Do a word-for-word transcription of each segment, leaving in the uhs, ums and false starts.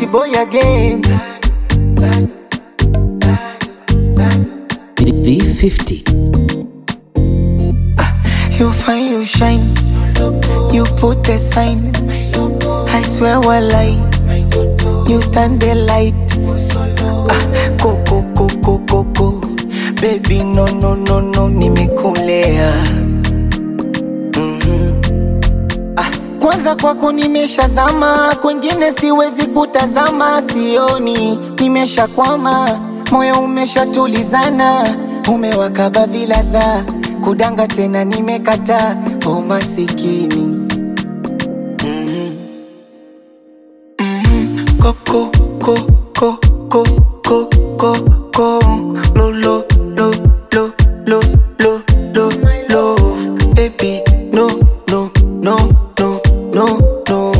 boy again. V fifty. You find you shine, you put the sign. I swear walai, you turn the light. Ah, go go go go go go, baby no no no no, nimekulea. Mhm. Ah, kwanza kwako nimeshazama, kwingine siwezi kutazama, sioni nimeshakwama, moyo umeshatulizana, umewakaba vilaza, kudanga tena nimekata, o masikini. Coco, co, co, co, co, co, co, lo, lo, lo, lo, lo, lo, lo, love, baby, no, no, no, no, no, no.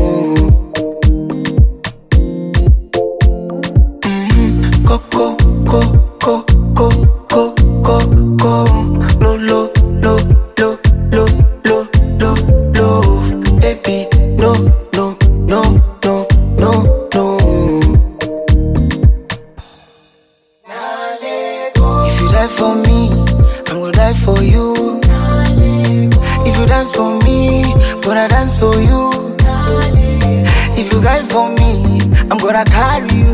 Mm-hmm. Coco, co, co, co, co, co, co, lo, lo, lo, lo, lo, lo, lo, love, baby, no, no, no, no, no. If you die for me, I'm gonna die for you. If you dance for me, gonna dance for you. If you guide for me, I'm gonna carry you.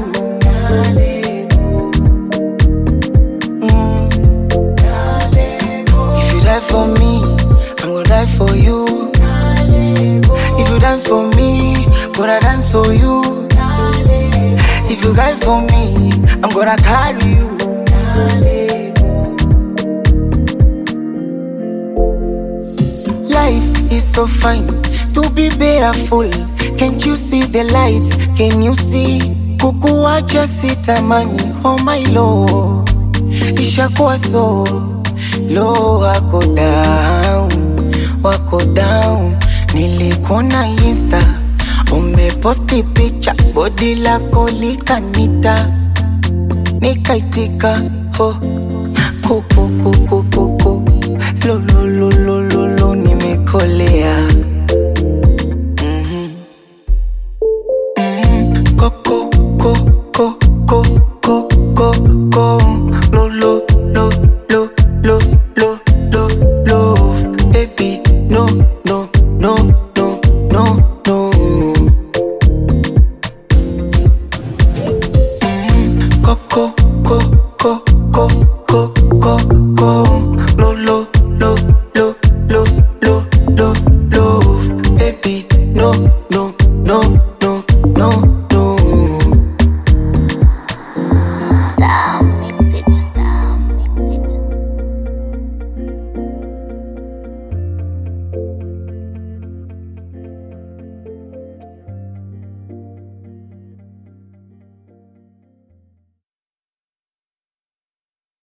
Mm. If you die for me, I'm gonna die for you. If you dance for me, gonna dance for you. If you guide for me, I'm gonna carry you. Life is so fine, to be beautiful. Can't you see the lights? Can you see? Kukuacha sitamani, oh my lord. Ishakuwa so low, wako down, wako down. Nilikona Insta, umeposti picha, body lako likanita, nikaitika, ho, kuku kuku kuku, lo lo lo lo lo lo, nimekolea. Mhm, mhm, koko ko ko ko ko ko ko, lo lo lo lo lo lo lo love, baby, no no no no no no. Mhm, koko ko ko ko ko ko ko, lo lo lo lo lo lo lo love, baby, no no no no no.